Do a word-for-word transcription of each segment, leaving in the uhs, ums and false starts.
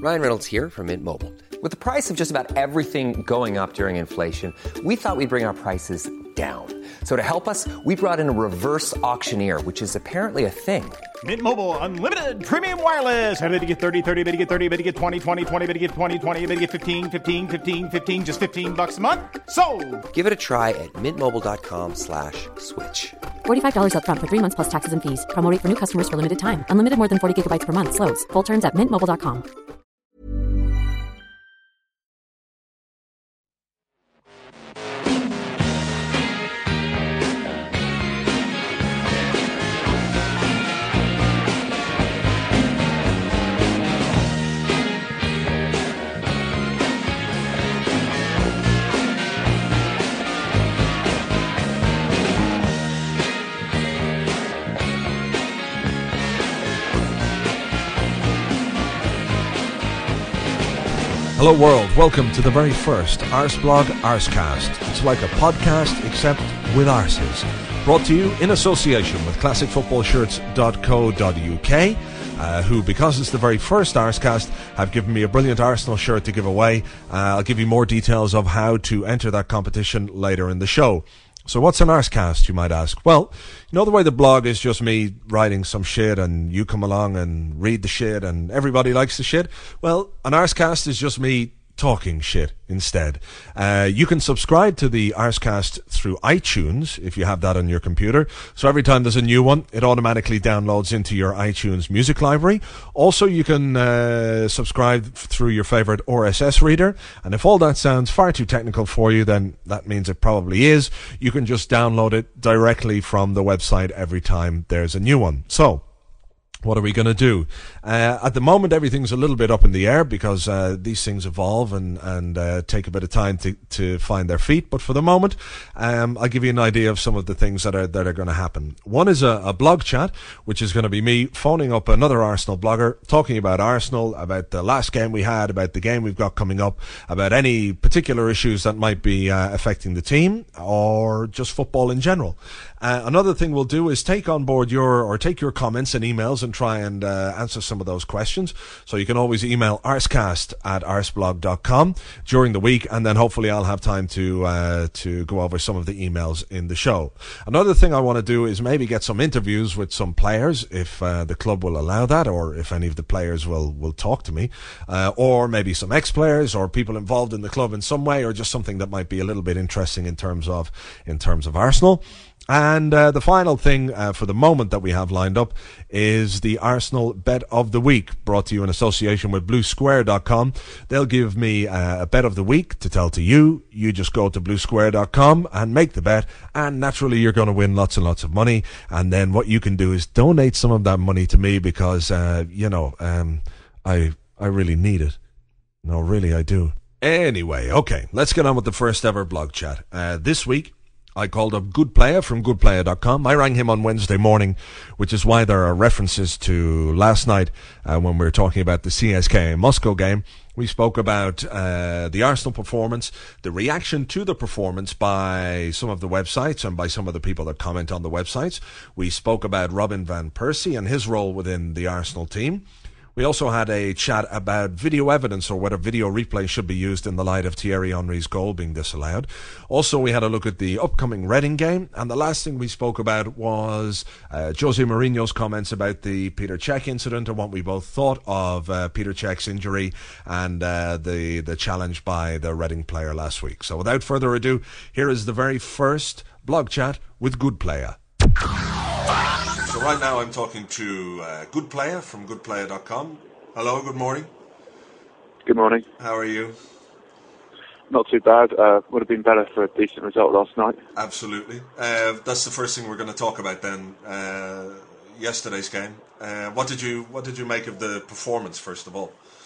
Ryan Reynolds here from Mint Mobile. With the price of just about everything going up during inflation, we thought we'd bring our prices down. So to help us, we brought in a reverse auctioneer, which is apparently a thing. Mint Mobile Unlimited Premium Wireless. How to get thirty, thirty, how to get thirty, how to get twenty, twenty, twenty, how to get twenty, twenty, how to get fifteen, fifteen, fifteen, fifteen, just fifteen bucks a month? Sold! Give it a try at mintmobile.com slash switch. forty-five dollars up front for three months plus taxes and fees. Promo rate for new customers for limited time. Unlimited more than forty gigabytes per month. Slows full terms at mint mobile dot com. Hello world, welcome to the very first Arseblog Arsecast. It's like a podcast except with arses. Brought to you in association with classic football shirts dot co dot uk, uh, who, because it's the very first Arsecast, have given me a brilliant Arsenal shirt to give away. Uh, I'll give you more details of how to enter that competition later in the show. So what's an Arsecast, you might ask? Well, you know the way the blog is just me writing some shit and you come along and read the shit and everybody likes the shit? Well, an Arsecast is just me talking shit instead. Uh, you can subscribe to the Arsecast through iTunes if you have that on your computer. So every time there's a new one, it automatically downloads into your iTunes music library. Also, you can uh, subscribe through your favorite R S S reader. And if all that sounds far too technical for you, then that means it probably is. You can just download it directly from the website every time there's a new one. So, what are we going to do? Uh, at the moment, everything's a little bit up in the air because uh, these things evolve and, and uh, take a bit of time to, to find their feet. But for the moment, um, I'll give you an idea of some of the things that are that are going to happen. One is a, a blog chat, which is going to be me phoning up another Arsenal blogger, talking about Arsenal, about the last game we had, about the game we've got coming up, about any particular issues that might be uh, affecting the team, or just football in general. Uh, another thing we'll do is take on board your, or take your comments and emails and try and uh, answer some of those questions. So you can always email arsecast at arseblog dot com during the week, and then hopefully I'll have time to uh, to go over some of the emails in the show. Another thing I want to do is maybe get some interviews with some players, if uh, the club will allow that, or if any of the players will, will talk to me, uh, or maybe some ex-players or people involved in the club in some way, or just something that might be a little bit interesting in terms of in terms of Arsenal. And uh, the final thing uh, for the moment that we have lined up is the Arsenal Bet of the Week, brought to you in association with blue square dot com. They'll give me uh, a bet of the week to tell to you. You just go to blue square dot com and make the bet, and naturally you're going to win lots and lots of money. And then what you can do is donate some of that money to me because, uh, you know, um, I I really need it. No, really, I do. Anyway, okay, let's get on with the first ever blog chat. Uh, this week, I called up Good Player from good player dot com. I rang him on Wednesday morning, which is why there are references to last night uh, when we were talking about the C S K A Moscow game. We spoke about uh, the Arsenal performance, the reaction to the performance by some of the websites and by some of the people that comment on the websites. We spoke about Robin van Persie and his role within the Arsenal team. We also had a chat about video evidence, or whether video replay should be used in the light of Thierry Henry's goal being disallowed. Also, we had a look at the upcoming Reading game. And the last thing we spoke about was uh, Jose Mourinho's comments about the Peter Cech incident and what we both thought of uh, Peter Cech's injury and uh, the, the challenge by the Reading player last week. So without further ado, here is the very first blog chat with Good Player. So right now I'm talking to uh, Good Player from good player dot com. Hello, good morning. Good morning. How are you? Not too bad. Uh, would have been better for a decent result last night. Absolutely. Uh, that's the first thing we're going to talk about then. Uh, yesterday's game. Uh, what did you What did you make of the performance, first of all?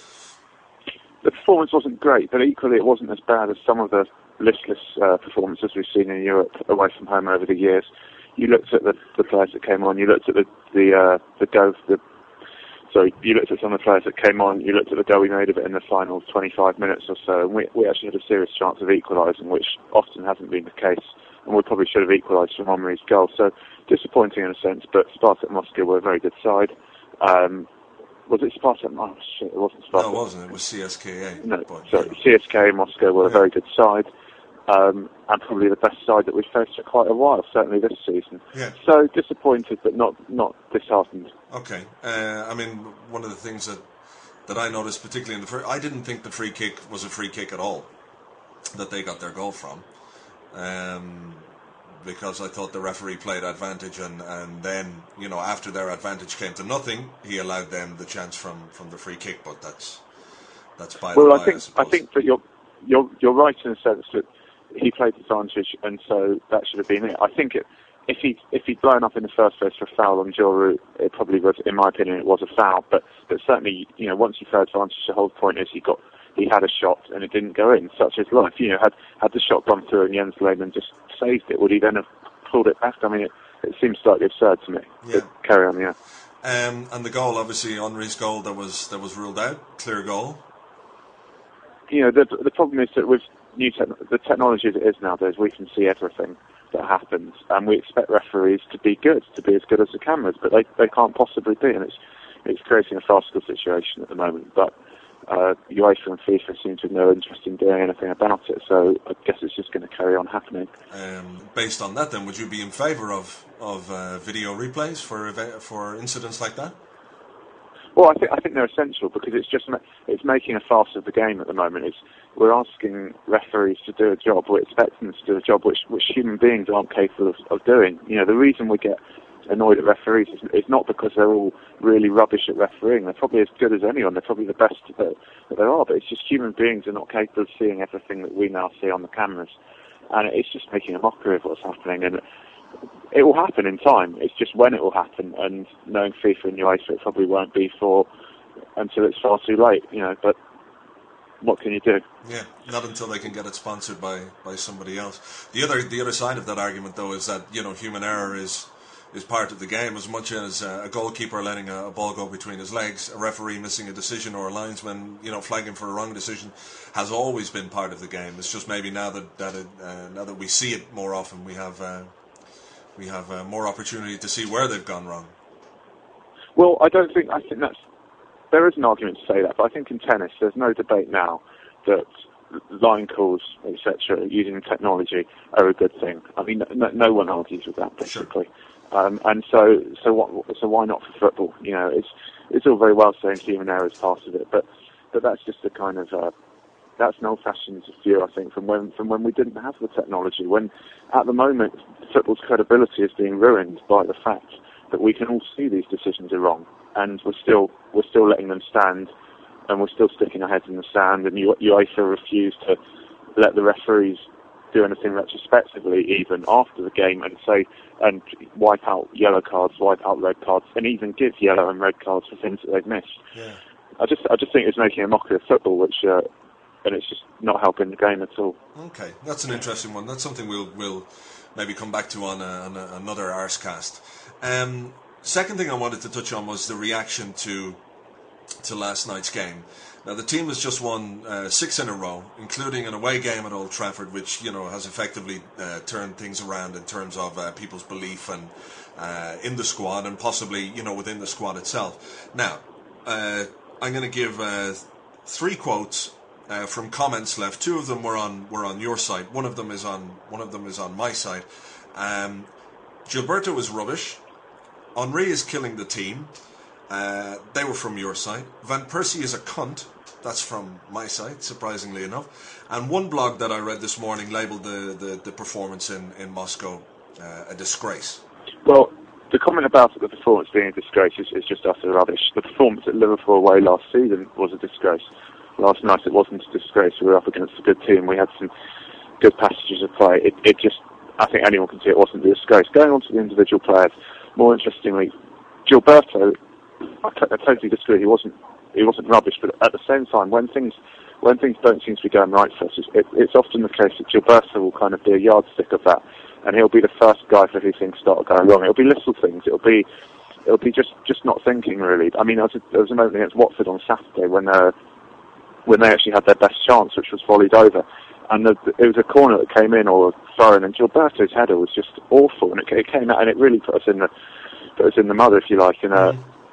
The performance wasn't great, but equally it wasn't as bad as some of the listless uh, performances we've seen in Europe away from home over the years. You looked at the, the players that came on. You looked at the the uh, the go. The sorry, you looked at some of the players that came on. You looked at the go we made of it in the final twenty-five minutes or so, and we we actually had a serious chance of equalising, which often hasn't been the case. And we probably should have equalised from Henry's goal. So disappointing in a sense, but Spartak Moscow were a very good side. Um, Was it Spartak? Oh shit, it wasn't Spartak. No, it wasn't. It was C S K A. No, but, sorry, yeah. C S K A Moscow were yeah. a very good side, um, and probably the best side that we've faced for quite a while, certainly this season. Yeah. So disappointed, but not not disheartened. Okay. Uh, I mean, one of the things that that I noticed, particularly in the free, I didn't think the free kick was a free kick at all that they got their goal from. Um, because I thought the referee played advantage, and, and then, you know, after their advantage came to nothing, he allowed them the chance from, from the free kick, but that's that's by the Well, way, I think I, I think that you're you're you're right in the sense that he played advantage, and so that should have been it. I think it, if he if he'd blown up in the first place for a foul on Joe Root, it probably was, in my opinion, it was a foul. But but certainly, you know, once you throw advantage, the whole point is he got he had a shot and it didn't go in. Such is life. You know, had had the shot gone through and Jens Lehmann just saved it, would he then have pulled it back? I mean, it, it seems slightly absurd to me. Yeah. But carry on, yeah. Um, and the goal, obviously, Henry's goal that was that was ruled out, clear goal. You know, the the problem is that with new te- the technology as it is nowadays, we can see everything that happens, and we expect referees to be good, to be as good as the cameras, but they they can't possibly be, and it's it's creating a farcical situation at the moment. But uh, UEFA and FIFA seem to have no interest in doing anything about it, so I guess it's just going to carry on happening. Um, based on that, then, would you be in favour of of uh, video replays for ev- for incidents like that? Well, I think I think they're essential because it's just ma- it's making a farce of the game at the moment. It's we're asking referees to do a job, we're expecting them to do a job which which human beings aren't capable of, of doing. You know, the reason we get annoyed at referees is, is not because they're all really rubbish at refereeing. They're probably as good as anyone. They're probably the best that, that there are. But it's just human beings are not capable of seeing everything that we now see on the cameras, and it's just making a mockery of what's happening. And it will happen in time. It's just when it will happen, and knowing FIFA and UEFA, it probably won't be for until it's far too late, you know. But what can you do? Yeah, not until they can get it sponsored by, by somebody else. The other the other side of that argument, though, is that, you know, human error is is part of the game as much as uh, a goalkeeper letting a, a ball go between his legs, a referee missing a decision, or a linesman, you know, flagging for a wrong decision, has always been part of the game. It's just maybe now that that it, uh, now that we see it more often, we have. Uh, We have uh, more opportunity to see where they've gone wrong. Well, I don't think, I think that's, there is an argument to say that, but I think in tennis there's no debate now that line calls, et cetera, using technology are a good thing. I mean, no, no one argues with that, basically. Sure. Um, and so, so what, so why not for football? You know, it's it's all very well saying human error is part of it, but but that's just a kind of uh, that's an old-fashioned view, I think, from when from when we didn't have the technology. When at the moment football's credibility is being ruined by the fact that we can all see these decisions are wrong, and we're still we're still letting them stand, and we're still sticking our heads in the sand. And UEFA refused to let the referees do anything retrospectively, even after the game, and say and wipe out yellow cards, wipe out red cards, and even give yellow and red cards for things that they've missed. Yeah. I just I just think it's making a mockery of football, which. Uh, And it's just not helping the game at all. Okay, that's an interesting one. That's something we'll we'll maybe come back to on, a, on a, another Arscast. Um, second thing I wanted to touch on was the reaction to to last night's game. Now the team has just won uh, six in a row, including an away game at Old Trafford, which, you know, has effectively uh, turned things around in terms of uh, people's belief and uh, in the squad, and possibly, you know, within the squad itself. Now uh, I'm going to give uh, three quotes. Uh, from comments left. Two of them were on were on your side. One of them is on one of them is on my side. Um, Gilberto is rubbish. Henry is killing the team. Uh, they were from your side. Van Persie is a cunt. That's from my side, surprisingly enough. And one blog that I read this morning labelled the, the, the performance in in Moscow uh, a disgrace. Well, the comment about the performance being a disgrace is, is just utter rubbish. The performance at Liverpool away last season was a disgrace. Last night it wasn't a disgrace. We were up against a good team. We had some good passages of play. It, it just, I think anyone can see it wasn't a disgrace. Going on to the individual players, more interestingly, Gilberto, I, t- I totally disagree. He wasn't, he wasn't rubbish, but at the same time, when things, when things don't seem to be going right for us, it, it's often the case that Gilberto will kind of be a yardstick of that, and he'll be the first guy for who things start going wrong. It'll be little things. It'll be, it'll be just, just not thinking really. I mean, there was a, there was a moment against Watford on Saturday when uh, when they actually had their best chance, which was volleyed over. And the, it was a corner that came in, or a throw-in, and Gilberto's header was just awful, and it, it came out, and it really put us in the put us in the mud, if you like. And uh,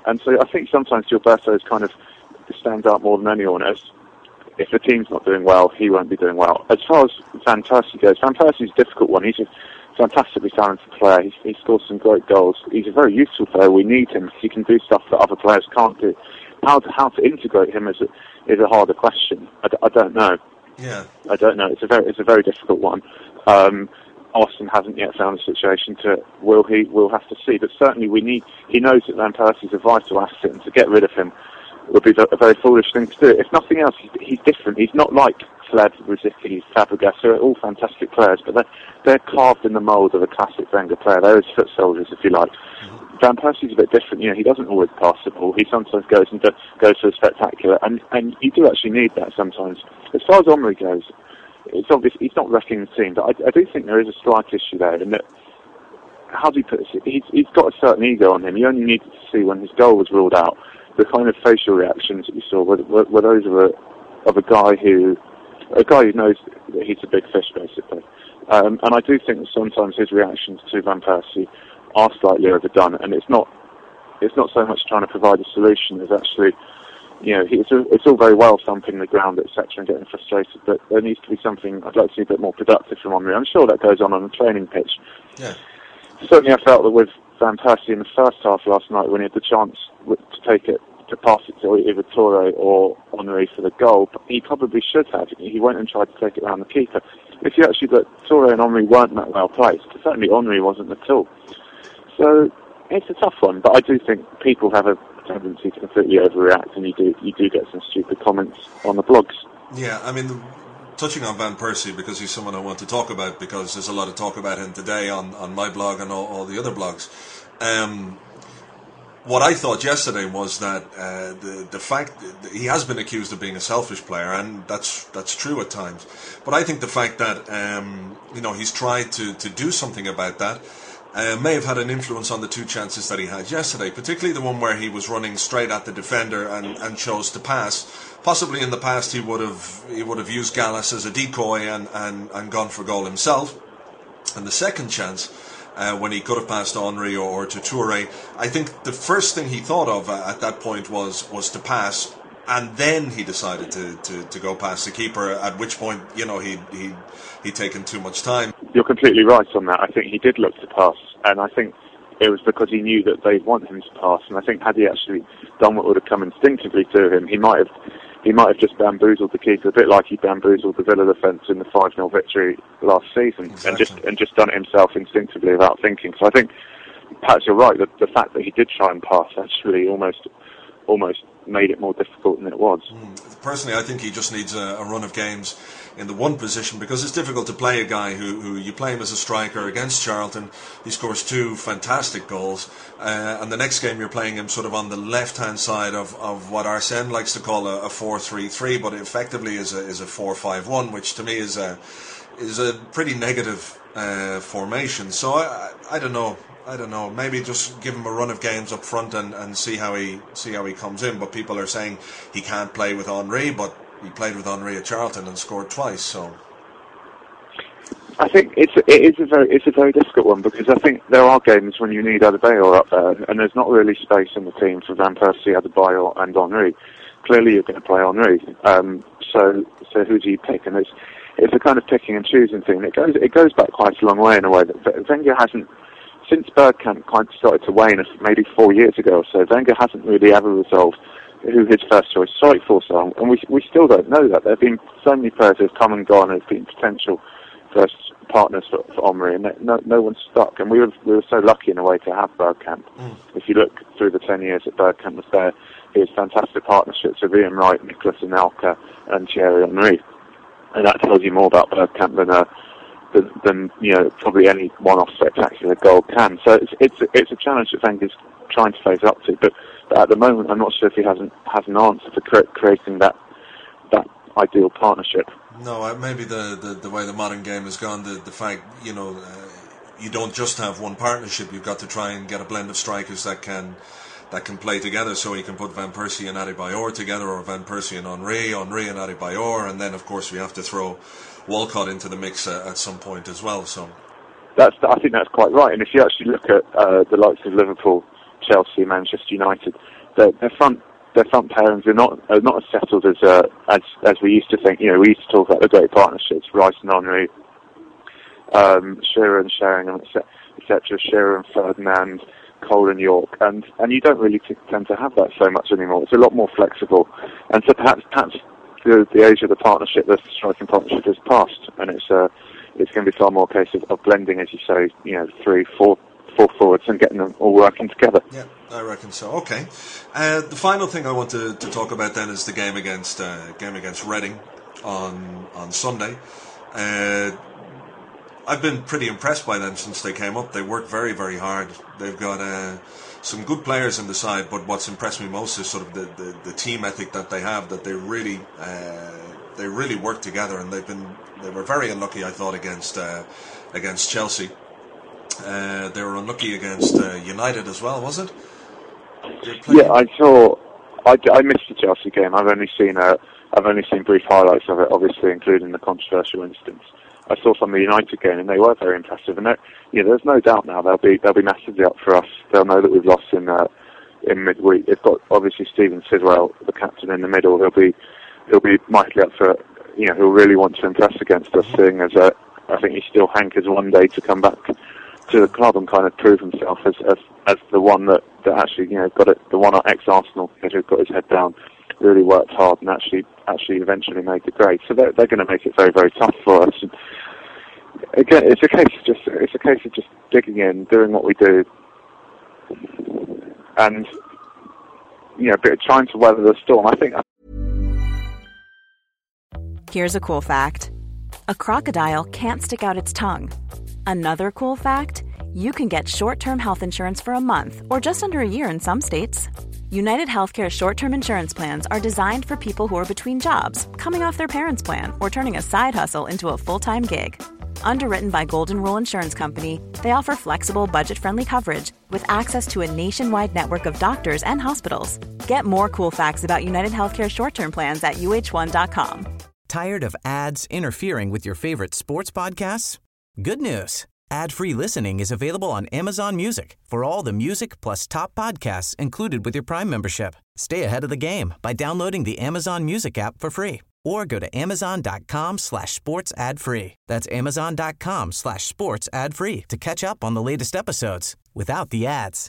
And so I think sometimes Gilberto is kind of stands out more than anyone as if the team's not doing well, he won't be doing well. As far as Van Persie goes, Van Persie's a difficult one. He's a fantastically talented player. He, he scores some great goals. He's a very useful player. We need him. He can do stuff that other players can't do. How to, how to integrate him is a, is a harder question. I, d- I don't know. Yeah, I don't know. It's a very it's a very difficult one. Um, Austin hasn't yet found a situation to. Will he? We'll have to see. But certainly, we need. He knows that Van Persie's a vital asset, and to get rid of him would be a very foolish thing to do. If nothing else, he's, he's different. He's not like Fled, Rosicky, Fabregas, who are all fantastic players, but they're, they're carved in the mould of a classic Wenger player. They're his foot soldiers, if you like. Mm-hmm. Van Persie's a bit different. You know, he doesn't always pass the ball. He sometimes goes and do, goes for the spectacular, and, and you do actually need that sometimes. As far as Omri goes, it's obvious he's not wrecking the team, but I, I do think there is a slight issue there in that. How do you put this? He's, he's got a certain ego on him. You only needed to see when his goal was ruled out. The kind of facial reactions that you saw were, were, were those of a of a guy who a guy who knows that he's a big fish, basically. Um, and I do think that sometimes his reactions to Van Persie are slightly overdone, and it's not it's not so much trying to provide a solution as actually, you know, it's, it's all very well thumping the ground, et cetera, and getting frustrated, but there needs to be something I'd like to see a bit more productive from Omri. I'm sure that goes on on the training pitch. Yeah. Certainly, I felt that with Van Persie in the first half last night, when he had the chance to take it, to pass it to either Toure or Henry for the goal, he probably should have. He went and tried to take it around the keeper. If you actually look, Toure and Henry weren't that well placed. Certainly Henry wasn't at all. So it's a tough one, but I do think people have a tendency to completely overreact, and you do you do get some stupid comments on the blogs. Yeah, I mean, touching on Van Persie, because he's someone I want to talk about, because there's a lot of talk about him today on, on my blog and all, all the other blogs. Um, what I thought yesterday was that uh, the the fact that he has been accused of being a selfish player, and that's that's true at times. But I think the fact that um, you know he's tried to, to do something about that uh, may have had an influence on the two chances that he had yesterday, particularly the one where he was running straight at the defender and, and chose to pass. Possibly in the past he would have he would have used Gallas as a decoy and, and, and gone for goal himself. And the second chance, Uh, when he could have passed Henry or, or to Toure, I think the first thing he thought of uh, at that point was was to pass, and then he decided to, to, to go past the keeper, at which point, you know, he he he'd taken too much time. You're completely right on that. I think he did look to pass, and I think it was because he knew that they'd want him to pass, and I think had he actually done what would have come instinctively to him, he might have he might have just bamboozled the keeper, a bit like he bamboozled the Villa defence in the five nil victory last season, exactly. and just and just done it himself instinctively without thinking. So I think perhaps you're right, that the fact that he did try and pass actually almost almost made it more difficult than it was. Mm. Personally, I think he just needs a, a run of games in the one position, because it's difficult to play a guy who, who you play him as a striker against Charlton. He scores two fantastic goals, uh, and the next game you're playing him sort of on the left hand side of, of what Arsene likes to call a, a four three three, but effectively is a is a four five one, which to me is a is a pretty negative uh, formation. So I, I don't know. I don't know. Maybe just give him a run of games up front and, and see how he see how he comes in. But people are saying he can't play with Henry, but he played with Henry at Charlton and scored twice. So I think it's it is a very it's a very difficult one, because I think there are games when you need Adebayor up there, and there's not really space in the team for Van Persie, Adebayor, and Henry. Clearly, you're going to play Henry. Um, so so who do you pick? And it's it's a kind of picking and choosing thing. It goes it goes back quite a long way in a way that Wenger hasn't. Since Bergkamp kind of started to wane, maybe four years ago or so, Wenger hasn't really ever resolved who his first choice strike force are, and we we still don't know that. There have been so many players who have come and gone, and have been potential first partners for, for Omri, and no no one's stuck. And we were we were so lucky in a way to have Bergkamp. Mm. If you look through the ten years that Bergkamp was there, he had fantastic partnerships with Ian Wright, Nicolas Anelka, and Thierry Henry, and that tells you more about Bergkamp than a Than, than you know probably any one-off spectacular goal can. So it's it's it's a challenge that Wenger's trying to face up to. But, but at the moment, I'm not sure if he hasn't has an answer for cre- creating that that ideal partnership. No, uh, maybe the, the, the way the modern game has gone, the the fact you know uh, you don't just have one partnership. You've got to try and get a blend of strikers that can that can play together. So you can put Van Persie and Adebayor together, or Van Persie and Henry, Henry and Adebayor, and then of course we have to throw Walcott into the mix uh, at some point as well. So that's I think that's quite right. And if you actually look at uh, the likes of Liverpool, Chelsea, Manchester United, their, their front their front pairings are not are not as settled as uh, as as we used to think. You know, we used to talk about the great partnerships, Rice and Henry, um, Shearer and Sheringham, et cetera, Shearer and Ferdinand, Cole and York, and and you don't really t- tend to have that so much anymore. It's a lot more flexible, and so perhaps perhaps the, the age of the partnership, the striking partnership, has passed, and it's uh, it's going to be far more a case of, of blending, as you say, you know, three, four. four forwards and getting them all working together. Yeah, I reckon so. Okay. Uh, the final thing I want to, to talk about then is the game against uh, game against Reading on on Sunday. Uh, I've been pretty impressed by them since they came up. They work very, very hard. They've got uh, some good players in the side, but what's impressed me most is sort of the, the, the team ethic that they have, that they really uh, they really work together, and they've been they were very unlucky, I thought, against uh, against Chelsea. Uh, they were unlucky against uh, United as well, was it? Yeah, I saw. I, I missed the Chelsea game. I've only seen uh, I've only seen brief highlights of it, obviously including the controversial instance. I saw some of the United game, and they were very impressive. And yeah, there's no doubt now they'll be they'll be massively up for us. They'll know that we've lost in uh, in midweek. They've got obviously Stephen Sidwell, the captain, in the middle. He'll be he'll be mightily up for. You know, he'll really want to impress against us, seeing as uh, I think he still hankers one day to come back to the club and kind of prove himself as as, as the one that, that actually, you know, got it, the one ex-Arsenal who got his head down, really worked hard and actually actually eventually made the grade. So they're they're going to make it very, very tough for us. And again, it's a case of just it's a case of just digging in, doing what we do, and you know, trying to weather the storm. I think. Here's a cool fact: a crocodile can't stick out its tongue. Another cool fact, you can get short-term health insurance for a month or just under a year in some states. United Healthcare short-term insurance plans are designed for people who are between jobs, coming off their parents' plan, or turning a side hustle into a full-time gig. Underwritten by Golden Rule Insurance Company, they offer flexible, budget-friendly coverage with access to a nationwide network of doctors and hospitals. Get more cool facts about United Healthcare short-term plans at U H one dot com. Tired of ads interfering with your favorite sports podcasts? Good news. Ad-free listening is available on Amazon Music for all the music plus top podcasts included with your Prime membership. Stay ahead of the game by downloading the Amazon Music app for free or go to amazon.com slash sports ad free. That's amazon.com slash sports ad free to catch up on the latest episodes without the ads.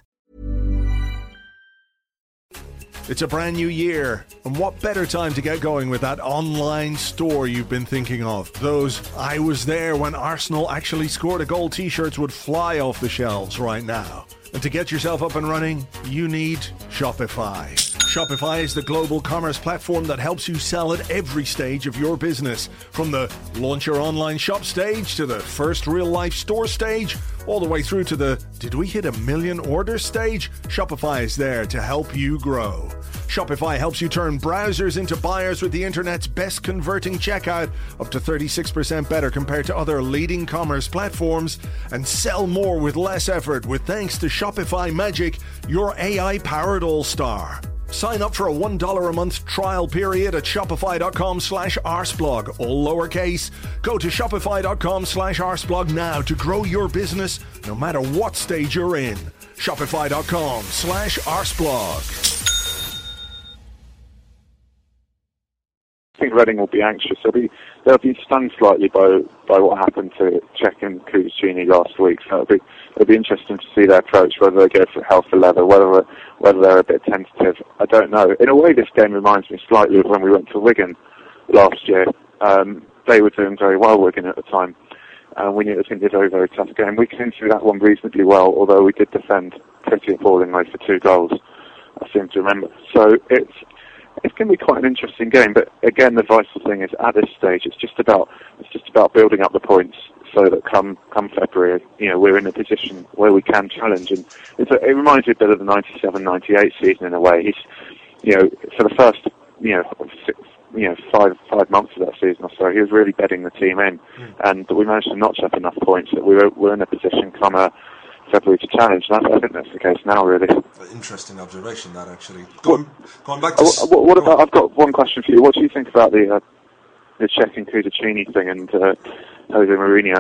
It's a brand new year, and what better time to get going with that online store you've been thinking of? Those I was there when Arsenal actually scored a goal t-shirts would fly off the shelves right now. And to get yourself up and running, you need Shopify. Shopify is the global commerce platform that helps you sell at every stage of your business. From the launch your online shop stage to the first real-life store stage, all the way through to the did we hit a million orders stage? Shopify is there to help you grow. Shopify helps you turn browsers into buyers with the internet's best converting checkout, up to thirty-six percent better compared to other leading commerce platforms, and sell more with less effort with thanks to Shopify Magic, your A I-powered all-star. Sign up for a one dollar a month trial period at shopify.com slash arseblog, all lowercase. Go to shopify.com slash arseblog now to grow your business no matter what stage you're in. Shopify.com slash arseblog. I think Reading will be anxious. They'll be they'll be stunned slightly by by what happened to Cech and Kudusini last week. So it'll be it'll be interesting to see their approach, whether they go for hell for leather, whether whether they're a bit tentative. I don't know. In a way, this game reminds me slightly of when we went to Wigan last year. Um, they were doing very well, Wigan, at the time, and we knew it was going to be a very very tough game. We came through that one reasonably well, although we did defend pretty appallingly for two goals. I seem to remember. So it's. It's going to be quite an interesting game, but again, the vital thing is at this stage, it's just about it's just about building up the points so that come come February, you know, we're in a position where we can challenge. And it's a, it reminds me a bit of the ninety-seven ninety-eight season in a way. He's, you know, for the first, you know, six, you know, five five months of that season or so, he was really bedding the team in, mm. and we managed to notch up enough points that we were we're in a position come a. February to challenge. And I think that's the case now, really. Interesting observation, that actually. Going, going back to. Uh, what, what about? I've got one question for you. What do you think about the uh, the Cech and Kudusini thing and uh, Jose Mourinho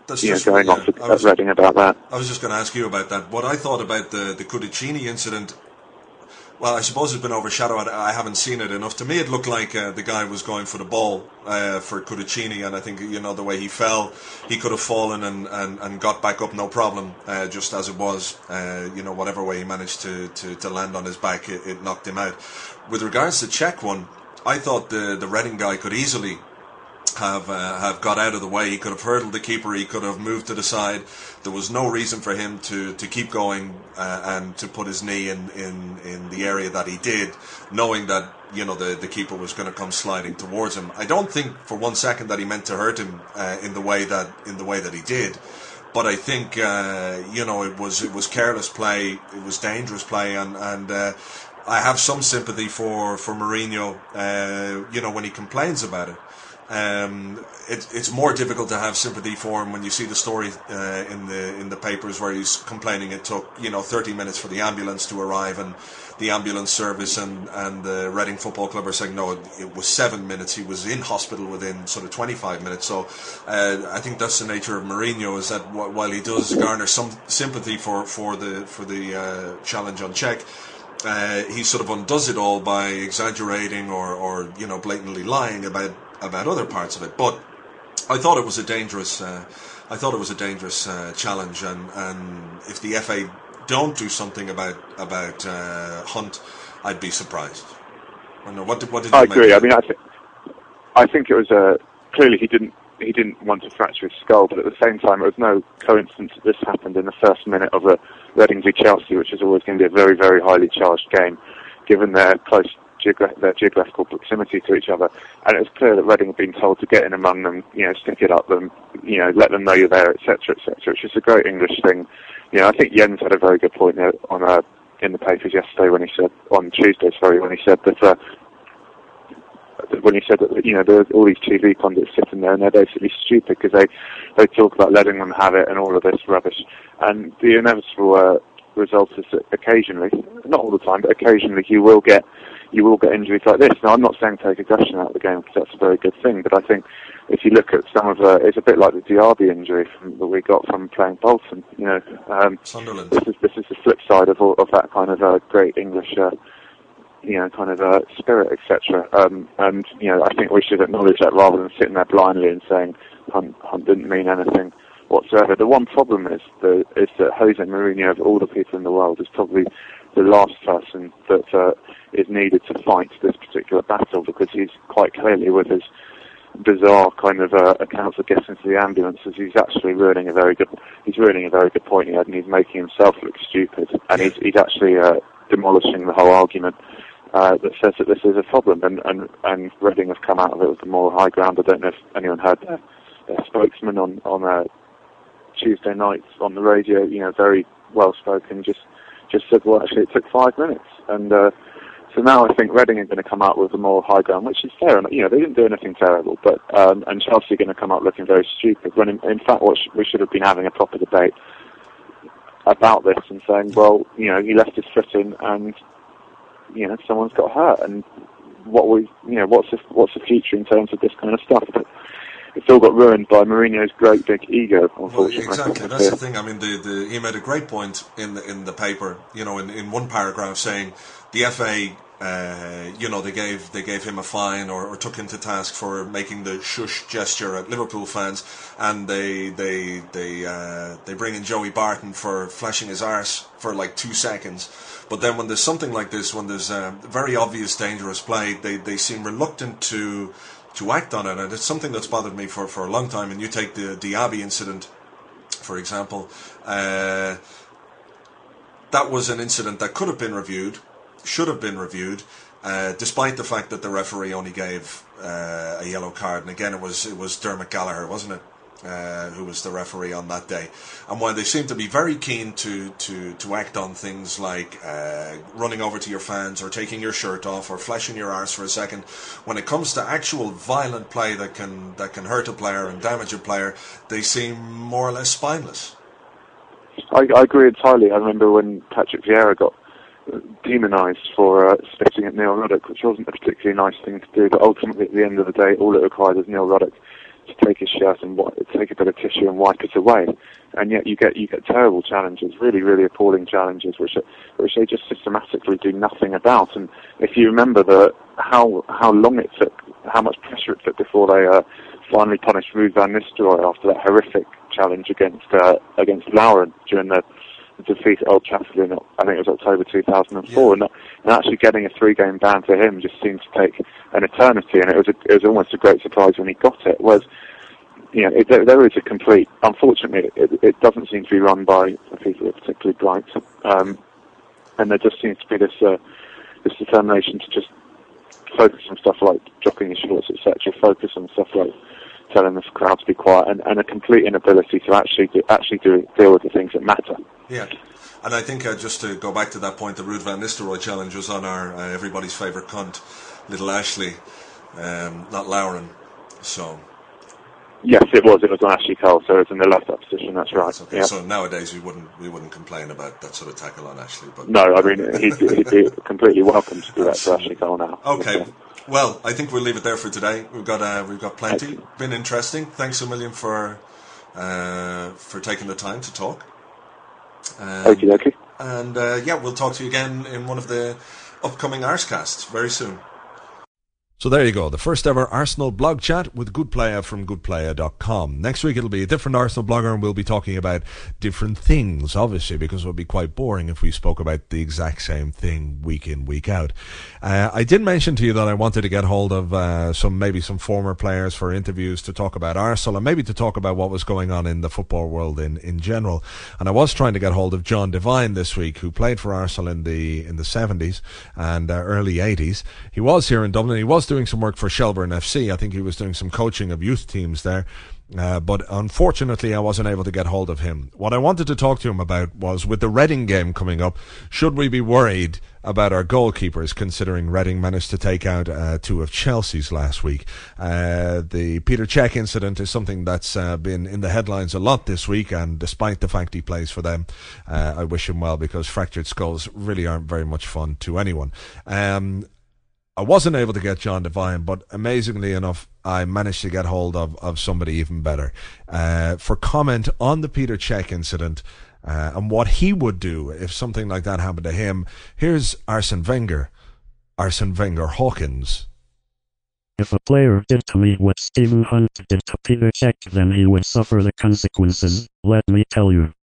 That's you know, just going yeah, off at, was, at Reading about that. I was just going to ask you about that. What I thought about the, the Cudicini incident, well, I suppose it's been overshadowed. I haven't seen it enough. To me, it looked like uh, the guy was going for the ball uh, for Cudicini, and I think, you know, the way he fell, he could have fallen and, and, and got back up no problem, uh, just as it was. Uh, you know, whatever way he managed to, to, to land on his back, it, it knocked him out. With regards to the Czech one, I thought the, the Reading guy could easily have uh, have got out of the way. He could have hurdled the keeper, he could have moved to the side. There was no reason for him to, to keep going uh, and to put his knee in, in, in the area that he did, knowing that, you know, the, the keeper was going to come sliding towards him. I don't think for one second that he meant to hurt him uh, in the way that in the way that he did. But I think uh, you know, it was it was careless play, it was dangerous play, and and uh, I have some sympathy for for Mourinho. Uh, you know, when he complains about it. Um, it, it's more difficult to have sympathy for him when you see the story uh, in the in the papers where he's complaining it took, you know, thirty minutes for the ambulance to arrive, and the ambulance service and, and the Reading Football Club are saying no, it was seven minutes. He was in hospital within sort of twenty-five minutes. So uh, I think that's the nature of Mourinho, is that while he does garner some sympathy for for the for the uh, challenge on Czech, uh, he sort of undoes it all by exaggerating or, or you know, blatantly lying about. about other parts of it. But I thought it was a dangerous uh, I thought it was a dangerous uh, challenge, and, and if the F A don't do something about about uh, Hunt, I'd be surprised. I don't know, what did, what did you I agree. make I mean, I think I think it was uh, clearly he didn't he didn't want to fracture his skull, but at the same time, it was no coincidence that this happened in the first minute of a Reading v Chelsea, which is always going to be a very, very highly charged game, given their close Geogra- their geographical proximity to each other. And it was clear that Reading had been told to get in among them, you know, stick it up them, you know, let them know you're there, et cetera, et cetera, which is a great English thing. You know, I think Jens had a very good point there on uh, in the papers yesterday when he said, on Tuesday, sorry, when he said that, uh, when he said that, you know, there's all these T V pundits sitting there and they're basically stupid because they, they talk about letting them have it and all of this rubbish. And the inevitable uh, result is that occasionally, not all the time, but occasionally you will get you will get injuries like this. Now, I'm not saying take aggression out of the game because that's a very good thing, but I think if you look at some of the, it's a bit like the Diaby injury from, that we got from playing Bolton. You know, um, Sunderland. This is this is the flip side of all, of that kind of uh, great English, uh, you know, kind of uh, spirit, et cetera. Um, and you know, I think we should acknowledge that rather than sitting there blindly and saying Hunt, Hunt didn't mean anything whatsoever. The one problem is the is that Jose Mourinho, of all the people in the world, is probably the last person that uh, is needed to fight this particular battle, because he's quite clearly, with his bizarre kind of uh, accounts of getting to the ambulances, he's actually ruining a very good he's ruining a very good point he had, and he's making himself look stupid, and he's he's actually uh, demolishing the whole argument uh, that says that this is a problem, and and and Reading have come out of it with the moral high ground. I don't know if anyone heard their, their spokesman on on uh, Tuesday nights on the radio, you know, very well spoken, just just said, well, actually, it took five minutes. And uh, so now I think Reading are going to come out with a more high ground, which is fair. And, you know, they didn't do anything terrible, but um, and Chelsea are going to come out looking very stupid, when in, in fact what sh- we should have been having a proper debate about this and saying, well, you know, he left his foot in and, you know, someone's got hurt. And what we, you know, what's the, what's the future in terms of this kind of stuff? But it's all got ruined by Mourinho's great big ego, unfortunately. Well, exactly, that's the thing. I mean, the, the, he made a great point in the, in the paper, you know, in, in one paragraph, saying the F A, uh, you know, they gave they gave him a fine or, or took him to task for making the shush gesture at Liverpool fans, and they they they uh, they bring in Joey Barton for flashing his arse for like two seconds. But then when there's something like this, when there's uh, very obvious dangerous play, they, they seem reluctant to to act on it, and it's something that's bothered me for, for a long time. And you take the Diaby incident, for example, uh, that was an incident that could have been reviewed, should have been reviewed, uh, despite the fact that the referee only gave uh, a yellow card. And again, it was it was Dermot Gallagher, wasn't it, uh, who was the referee on that day. And while they seem to be very keen to, to, to act on things like uh, running over to your fans or taking your shirt off or flashing your arse for a second, when it comes to actual violent play that can that can hurt a player and damage a player, they seem more or less spineless. I, I agree entirely. I remember when Patrick Vieira got demonised for uh, spitting at Neil Ruddock, which wasn't a particularly nice thing to do, but ultimately at the end of the day all it required was Neil Ruddock to take his shirt and wipe, take a bit of tissue and wipe it away. And yet you get you get terrible challenges, really, really appalling challenges, which which they just systematically do nothing about. And if you remember the how how long it took, how much pressure it took before they uh, finally punished Ruud van Nistelrooy after that horrific challenge against uh, against Lauren during the, the defeat at Old Trafford in, I think it was October two thousand four, yeah. and, and actually getting a three-game ban for him just seemed to take an eternity, and it was a, it was almost a great surprise when he got it. Whereas, you know, it, there, there is a complete, unfortunately, it, it doesn't seem to be run by people who are particularly bright, um, and there just seems to be this uh, this determination to just focus on stuff like dropping your shorts, et cetera. Focus on stuff like telling the crowd to be quiet, and, and a complete inability to actually do, actually do deal with the things that matter. Yeah, and I think uh, just to go back to that point, the Ruud van Nistelrooy challenge was on our uh, everybody's favourite cunt, little Ashley, um, not Lauren. So. Yes, it was. It was on Ashley Cole, so it's in the left-up position. That's right. Okay. Yeah. So nowadays we wouldn't we wouldn't complain about that sort of tackle on Ashley. But no, I mean he'd, he'd be completely welcome to do that to Ashley Cole now. Okay. Well, I think we'll leave it there for today. We've got uh, we've got plenty. Excellent. Been interesting. Thanks a million for uh, for taking the time to talk. Um, Okie dokie. And uh, yeah, we'll talk to you again in one of the upcoming Arsecasts very soon. So there you go, the first ever Arsenal blog chat with Good Player from good player dot com. Next week it'll be a different Arsenal blogger and we'll be talking about different things, obviously, because it would be quite boring if we spoke about the exact same thing week in, week out. Uh, I did mention to you that I wanted to get hold of uh, some maybe some former players for interviews to talk about Arsenal and maybe to talk about what was going on in the football world in, in general. And I was trying to get hold of John Devine this week, who played for Arsenal in the in the seventies and uh, early eighties. He was here in Dublin. He was doing some work for Shelbourne F C. I think he was doing some coaching of youth teams there. Uh, but unfortunately I wasn't able to get hold of him. What I wanted to talk to him about was, with the Reading game coming up, should we be worried about our goalkeepers, considering Reading managed to take out uh, two of Chelsea's last week? Uh, the Peter Cech incident is something that's uh, been in the headlines a lot this week, and despite the fact he plays for them, uh, I wish him well, because fractured skulls really aren't very much fun to anyone. Um, I wasn't able to get John Devine, but amazingly enough, I managed to get hold of, of somebody even better uh, for comment on the Peter Cech incident uh, and what he would do if something like that happened to him. Here's Arsene Wenger, Arsene Wenger Hawkins. If a player did to me what Stephen Hunt did to Peter Cech, then he would suffer the consequences, let me tell you.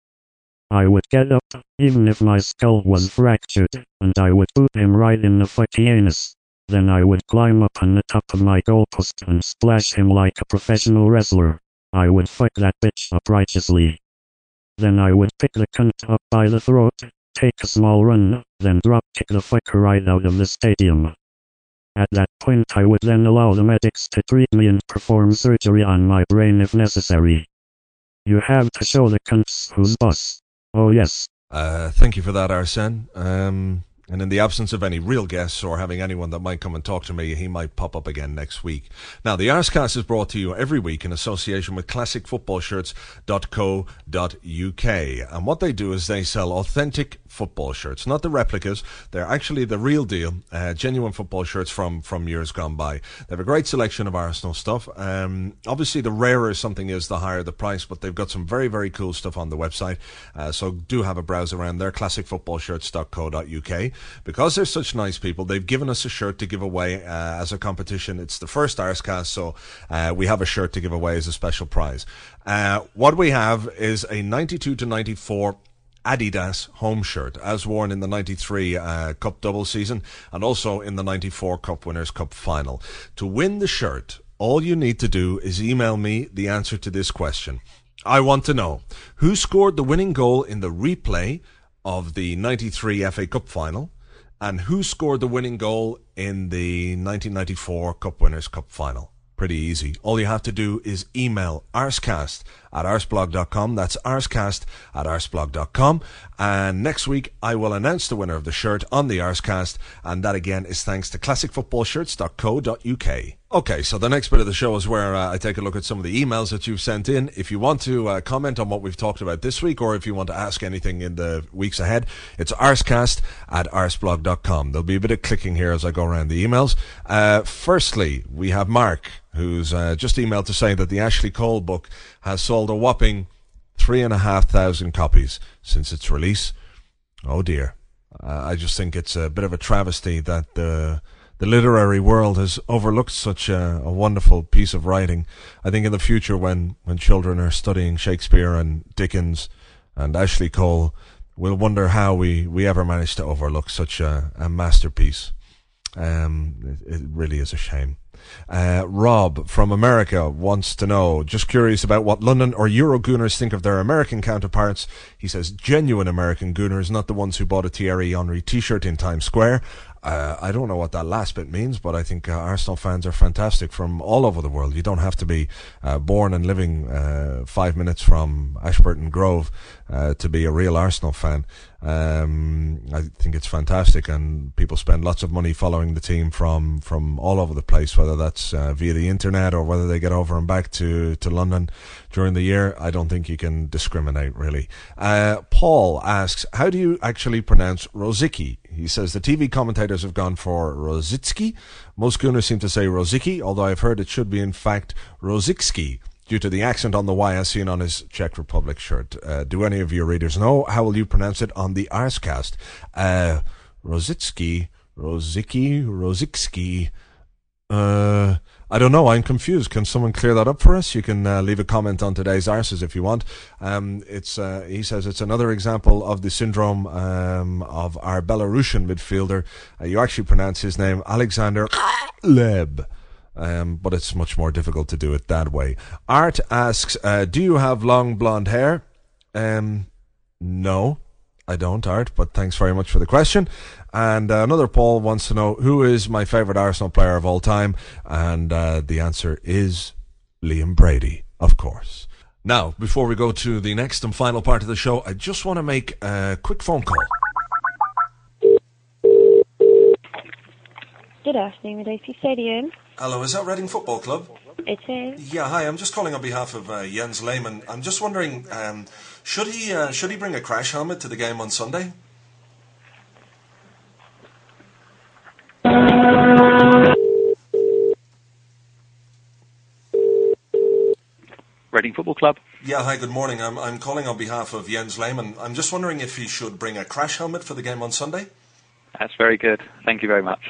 I would get up, even if my skull was fractured, and I would boot him right in the fucking anus. Then I would climb up on the top of my goalpost and splash him like a professional wrestler. I would fuck that bitch up righteously. Then I would pick the cunt up by the throat, take a small run, then drop kick the fucker right out of the stadium. At that point I would then allow the medics to treat me and perform surgery on my brain if necessary. You have to show the cunts who's boss. Oh yes. Uh, thank you for that, Arsene. Um... And in the absence of any real guests or having anyone that might come and talk to me, he might pop up again next week. Now, the Arsecast is brought to you every week in association with classic football shirts dot co dot uk. And what they do is they sell authentic football shirts, not the replicas. They're actually the real deal, uh, genuine football shirts from, from years gone by. They have a great selection of Arsenal stuff. Um, obviously, the rarer something is, the higher the price, but they've got some very, very cool stuff on the website. Uh, so do have a browse around there, classic football shirts dot co dot uk. Because they're such nice people, they've given us a shirt to give away uh, as a competition. It's the first Arsecast, so uh, we have a shirt to give away as a special prize. Uh, what we have is a ninety-two to ninety-four Adidas home shirt, as worn in the ninety-three uh, Cup double season and also in the ninety-four Cup Winners' Cup final. To win the shirt, all you need to do is email me the answer to this question. I want to know who scored the winning goal in the replay of the ninety-three F A Cup final, and who scored the winning goal in the nineteen ninety-four Cup Winners' Cup final. Pretty easy. All you have to do is email arsecast at arseblog dot com. That's arsecast at arseblog dot com. And next week, I will announce the winner of the shirt on the Arsecast. And that again is thanks to classic football shirts dot co dot uk. Okay, so the next bit of the show is where uh, I take a look at some of the emails that you've sent in. If you want to uh, comment on what we've talked about this week, or if you want to ask anything in the weeks ahead, it's arscast at arsblog dot com. There'll be a bit of clicking here as I go around the emails. Uh, firstly, we have Mark, who's uh, just emailed to say that the Ashley Cole book has sold a whopping three and a half thousand copies since its release. Oh dear. Uh, I just think it's a bit of a travesty that the... The literary world has overlooked such a, a wonderful piece of writing. I think in the future, when, when children are studying Shakespeare and Dickens and Ashley Cole, we'll wonder how we, we ever managed to overlook such a, a masterpiece. Um, it, it really is a shame. Uh, Rob from America wants to know, just curious about what London or Eurogooners think of their American counterparts. He says genuine American Gooners, not the ones who bought a Thierry Henry t-shirt in Times Square. Uh, I don't know what that last bit means, but I think uh, Arsenal fans are fantastic from all over the world. You don't have to be uh, born and living uh, five minutes from Ashburton Grove uh, to be a real Arsenal fan. Um, I think it's fantastic, and people spend lots of money following the team from, from all over the place, whether that's uh, via the internet or whether they get over and back to, to London during the year. I don't think you can discriminate, really. Uh, Paul asks, how do you actually pronounce Rosicky? He says the T V commentators have gone for Rosicki. Most Gooners seem to say Rosicky, although I've heard it should be in fact Rosicki, due to the accent on the Y as seen on his Czech Republic shirt. Uh, do any of your readers know? How will you pronounce it on the Arscast? Uh, Rosicki, Rosicki, Rosicki. Uh, I don't know. I'm confused. Can someone clear that up for us? You can uh, leave a comment on today's Arses if you want. Um, it's uh, he says it's another example of the syndrome um, of our Belarusian midfielder. Uh, you actually pronounce his name Alexander Leb. Um, but it's much more difficult to do it that way. Art asks, uh, do you have long blonde hair? Um, no, I don't, Art, but thanks very much for the question. And uh, another Paul wants to know, who is my favourite Arsenal player of all time? And uh, the answer is Liam Brady, of course. Now, before we go to the next and final part of the show, I just want to make a quick phone call. Good afternoon, Midlothian Stadium. Hello, is that Reading Football Club? It is. Yeah, hi. I'm just calling on behalf of uh, Jens Lehmann. I'm just wondering, um, should he uh, should he bring a crash helmet to the game on Sunday? Reading Football Club. Yeah, hi. Good morning. I'm I'm calling on behalf of Jens Lehmann. I'm just wondering if he should bring a crash helmet for the game on Sunday. That's very good. Thank you very much.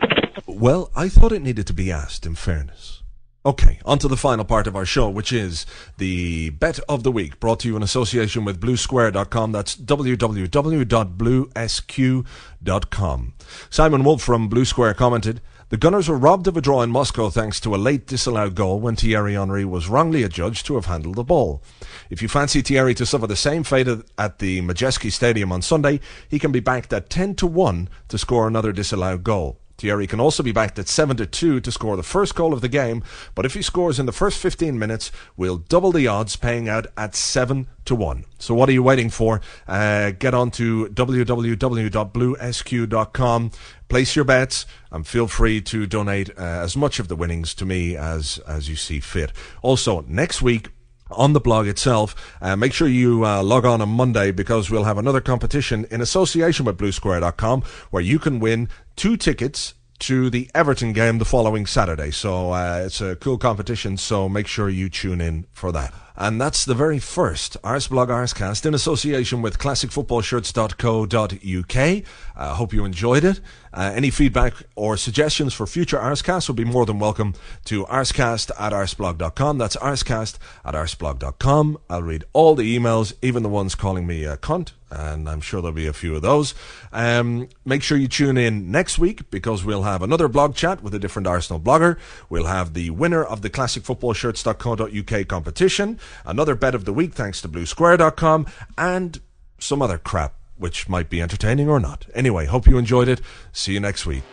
Well, I thought it needed to be asked, in fairness. Okay, on to the final part of our show, which is the Bet of the Week, brought to you in association with blue square dot com. That's w w w dot blue s q dot com. Simon Wolf from Blue Square commented, the Gunners were robbed of a draw in Moscow thanks to a late disallowed goal when Thierry Henry was wrongly adjudged to have handled the ball. If you fancy Thierry to suffer the same fate at the Majeski Stadium on Sunday, he can be backed at ten to one to score another disallowed goal. Thierry can also be backed at seven to two to score the first goal of the game, but if he scores in the first fifteen minutes, we'll double the odds, paying out at seven to one. So what are you waiting for? Uh, get on to w w w dot blue s q dot com, place your bets, and feel free to donate uh, as much of the winnings to me as, as you see fit. Also, next week, on the blog itself, uh, make sure you uh, log on on Monday, because we'll have another competition in association with blue square dot com where you can win two tickets to the Everton game the following Saturday. So uh, it's a cool competition, so make sure you tune in for that. And that's the very first Arsblog Arscast in association with classic football shirts dot co dot u k. I uh, hope you enjoyed it. Uh, any feedback or suggestions for future Arscasts will be more than welcome to arscast at arsblog dot com. That's arscast at arsblog dot com. I'll read all the emails, even the ones calling me a cunt, and I'm sure there'll be a few of those. Um, make sure you tune in next week, because we'll have another blog chat with a different Arsenal blogger. We'll have the winner of the classic football shirts dot co dot u k competition, another bet of the week thanks to blue square dot com, and some other crap, which might be entertaining or not. Anyway, hope you enjoyed it. See you next week.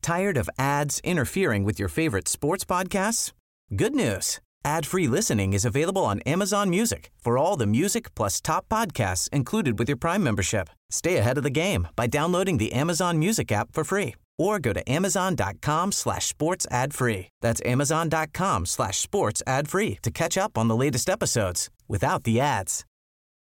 Tired of ads interfering with your favorite sports podcasts? Good news. Ad-free listening is available on Amazon Music for all the music plus top podcasts included with your Prime membership. Stay ahead of the game by downloading the Amazon Music app for free or go to amazon.com slash sports ad free. That's amazon.com slash sports ad free to catch up on the latest episodes without the ads.